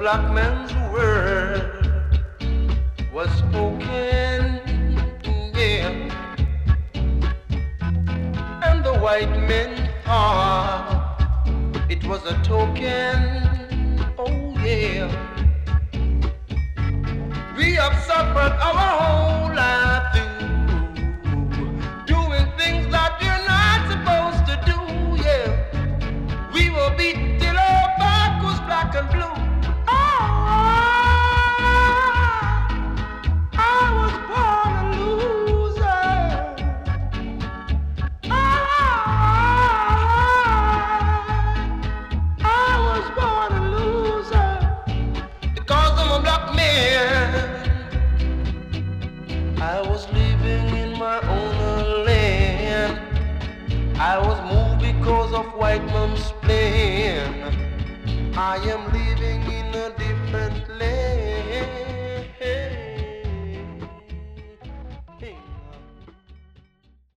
black man's word was spoken, yeah, and the white men thought it was a token, oh yeah. We have suffered our whole life through doing things that we're not supposed to do, yeah. We were beat till our back was black and blue. I was born a loser. I was born a loser because I'm a black man. I was living in my own land. I was moved because of white man's plan. I am living